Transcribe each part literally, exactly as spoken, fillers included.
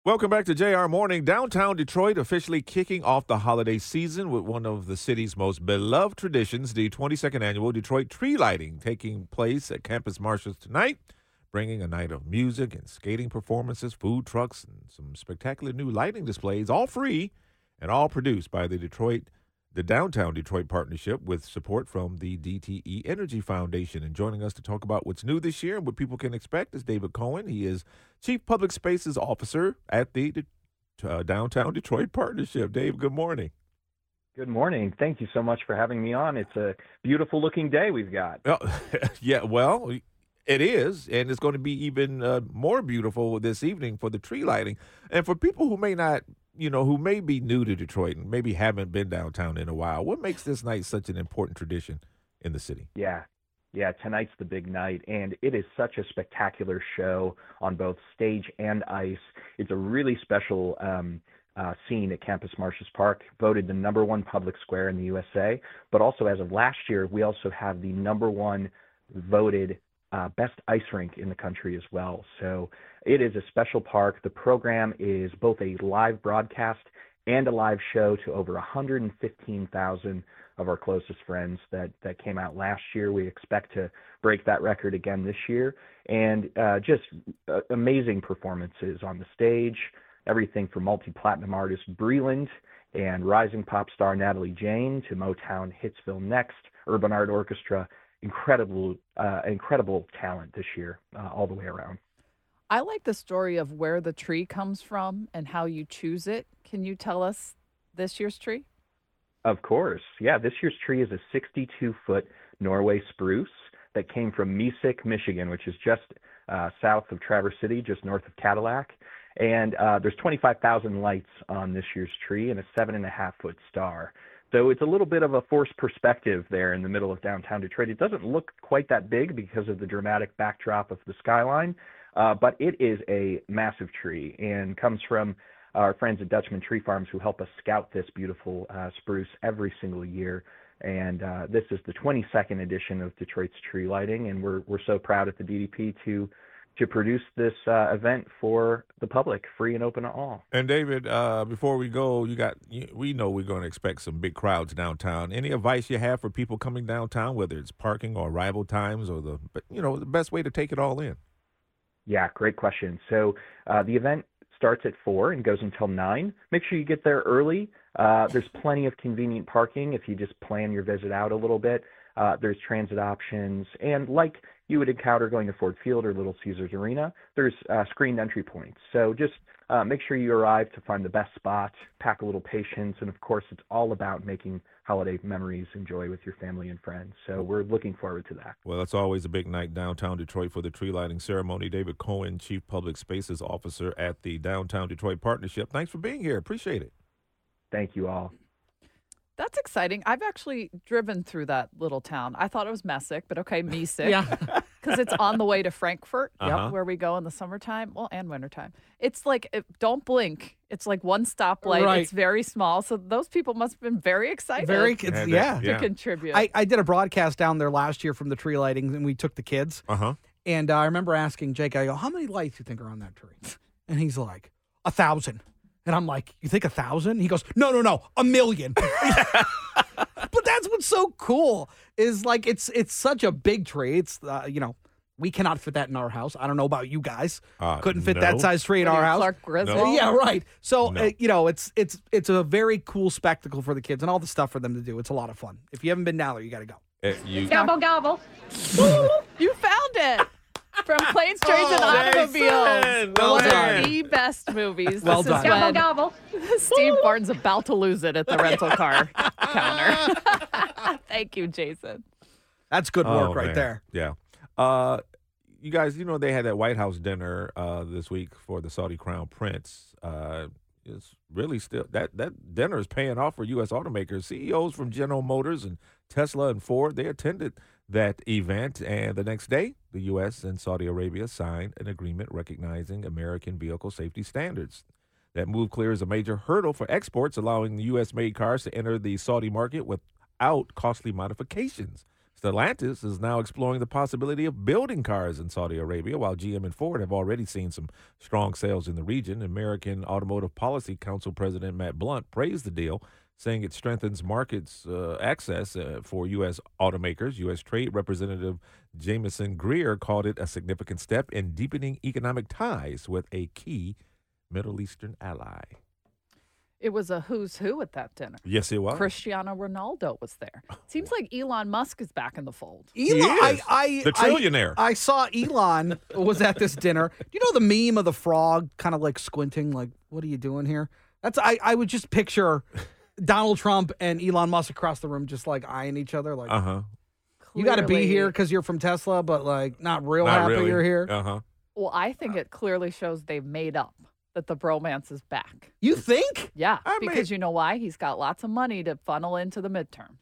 Welcome back to J R Morning. Downtown Detroit officially kicking off the holiday season with one of the city's most beloved traditions, the twenty-second annual Detroit Tree Lighting, taking place at Campus Martius tonight, bringing a night of music and skating performances, food trucks, and some spectacular new lighting displays, all free and all produced by the Detroit, the Downtown Detroit Partnership with support from the D T E Energy Foundation. And joining us to talk about what's new this year and what people can expect is David Cohen. He is Chief Public Spaces Officer at the uh, Downtown Detroit Partnership. Dave, good morning. Good morning. Thank you so much for having me on. It's a beautiful looking day we've got. Oh, yeah, well, it is, and it's going to be even uh, more beautiful this evening for the tree lighting. And for people who may not, you know, who may be new to Detroit and maybe haven't been downtown in a while, what makes this night such an important tradition in the city? Yeah. Yeah, tonight's the big night, and it is such a spectacular show on both stage and ice. It's a really special um, uh, scene at Campus Martius Park, voted the number one public square in the U S A, but also as of last year, we also have the number one voted uh, best ice rink in the country as well. So it is a special park. The program is both a live broadcast and a live show to over one hundred fifteen thousand of our closest friends that, that came out last year. We expect to break that record again this year. And uh, just uh, amazing performances on the stage, everything from multi-platinum artist Breland and rising pop star Natalie Jane to Motown Hitsville Next, Urban Art Orchestra. Incredible, uh, incredible talent this year, uh, all the way around. I like the story of where the tree comes from and how you choose it. Can you tell us this year's tree? Of course. Yeah, this year's tree is a sixty-two foot Norway spruce that came from Mesick, Michigan, which is just uh, south of Traverse City, just north of Cadillac. And uh, there's twenty-five thousand lights on this year's tree and a seven and a half foot star. So it's a little bit of a forced perspective there in the middle of downtown Detroit. It doesn't look quite that big because of the dramatic backdrop of the skyline, uh, but it is a massive tree and comes from our friends at Dutchman Tree Farms who help us scout this beautiful uh, spruce every single year. And uh, this is the twenty-second edition of Detroit's tree lighting, and we're we're so proud at the D D P to to produce this uh, event for the public, free and open to all. And David, uh, before we go, you got you, we know we're going to expect some big crowds downtown. Any advice you have for people coming downtown, whether it's parking or arrival times, or the you know the best way to take it all in? Yeah, great question. So uh, the event starts at four and goes until nine. Make sure you get there early. Uh, there's plenty of convenient parking if you just plan your visit out a little bit. Uh, there's transit options, and like you would encounter going to Ford Field or Little Caesars Arena, there's uh, screened entry points. So just uh, make sure you arrive to find the best spot, pack a little patience, and of course it's all about making holiday memories and joy with your family and friends. So we're looking forward to that. Well, it's always a big night downtown Detroit for the tree lighting ceremony. David Cohen, Chief Public Spaces Officer at the Downtown Detroit Partnership. Thanks for being here. Appreciate it. Thank you all. That's exciting. I've actually driven through that little town. I thought it was Messick, but okay, Mesick. Yeah. Because it's on the way to Frankfurt, Uh-huh. where we go in the summertime, well, and wintertime. It's like, it, don't blink. It's like one stoplight. Right. It's very small. So those people must have been very excited Very, it's, And, uh, yeah. to yeah. contribute. I, I did a broadcast down there last year from the tree lighting, and we took the kids. Uh-huh. And uh, I remember asking Jake, I go, how many lights do you think are on that tree? And he's like, a thousand. And I'm like, you think a thousand? He goes, no, no, no, a million. But that's what's so cool is like it's it's such a big tree. It's uh, you know we cannot fit that in our house. I don't know about you guys. Uh, Couldn't fit no. that size tree in What are our you, house. Clark Griswold? Yeah, right. So No. uh, you know it's it's it's a very cool spectacle for the kids and all the stuff for them to do. It's a lot of fun. If you haven't been down there, you got to go. Uh, you, Gobble, gobble. You found it. From Planes, Trains, and Oh, Automobiles. Jason, well One done. of the best movies. Well this done. is Gobble, when gobble. Steve Barton's about to lose it at the rental car counter. Thank you, Jason. That's good Oh, work right man. there. Yeah. Uh, you guys, you know, they had that White House dinner uh, this week for the Saudi Crown Prince. Uh, it's really still that that dinner is paying off for U S automakers. C E Os from General Motors and Tesla and Ford, they attended that event, and the next day, the U S and Saudi Arabia signed an agreement recognizing American vehicle safety standards. That move clears a major hurdle for exports, allowing U S-made cars to enter the Saudi market without costly modifications. Stellantis is now exploring the possibility of building cars in Saudi Arabia, while G M and Ford have already seen some strong sales in the region. American Automotive Policy Council President Matt Blunt praised the deal, saying it strengthens markets uh, access uh, for U S automakers. U S Trade Representative Jameson Greer called it a significant step in deepening economic ties with a key Middle Eastern ally. It was a who's who at that dinner. Yes, it was. Cristiano Ronaldo was there. Seems like Elon Musk is back in the fold. Elon, I, is. I, The trillionaire. I, I saw Elon was at this dinner. Do you know the meme of the frog kind of like squinting, like, what are you doing here? That's I, I would just picture Donald Trump and Elon Musk across the room just like eyeing each other. Like, Uh huh. you got to be Clearly- here because you're from Tesla, but like not real Not happy really. you're here. Uh huh. Well, I think it clearly shows they've made up, that the bromance is back. You think? Yeah, I because mean- you know why? He's got lots of money to funnel into the midterms.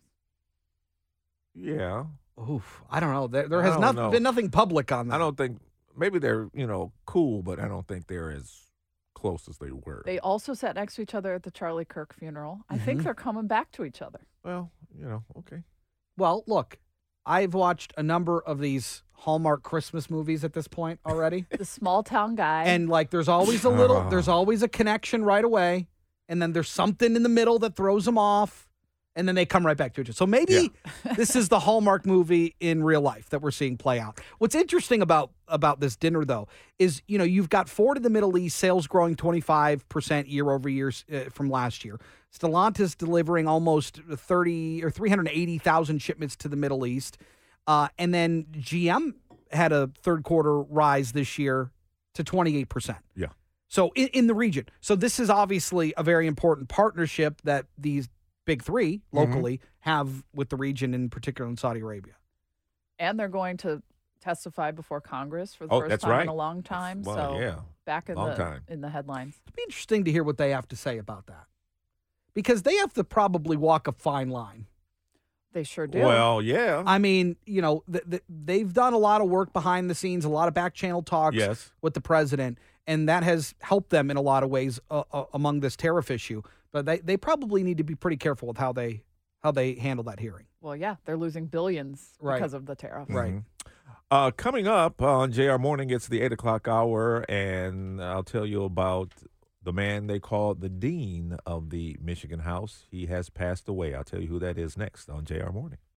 Yeah. Oof, I don't know. There, there I has don't not, know. been nothing public on that. I don't think maybe they're you know cool, but I don't think they're as close as they were. They also sat next to each other at the Charlie Kirk funeral. I Mm-hmm. think they're coming back to each other. well, you know, okay. Well, look, I've watched a number of these Hallmark Christmas movies at this point already. The small town guy. And like there's always a little there's always a connection right away, and then there's something in the middle that throws them off, and then they come right back to each other. So maybe this is the Hallmark movie in real life that we're seeing play out. What's interesting about about this dinner though is, you know, you've got Ford in the Middle East, sales growing twenty-five percent year over year uh, from last year. Stellantis delivering almost thirty or three hundred eighty thousand shipments to the Middle East. Uh, and then G M had a third quarter rise this year to twenty-eight percent. Yeah. So in, in the region. So this is obviously a very important partnership that these big three locally have with the region, in particular in Saudi Arabia. and they're going to testify before Congress for the Oh, first that's time in right. a long time. Well, so yeah. back in Long the time. in the headlines. It'd be interesting to hear what they have to say about that. Because they have to probably walk a fine line. They sure do. Well, yeah. I mean, you know, th- th- they've done a lot of work behind the scenes, a lot of back channel talks Yes. with the president, and that has helped them in a lot of ways uh, uh, among this tariff issue. But they, they probably need to be pretty careful with how they how they handle that hearing. well, yeah, they're losing billions Right. because of the tariff. Right. Mhm. Uh, coming up on J R Morning, it's the eight o'clock hour, and I'll tell you about the man they call the dean of the Michigan House. He has passed away. I'll tell you who that is next on J R Morning.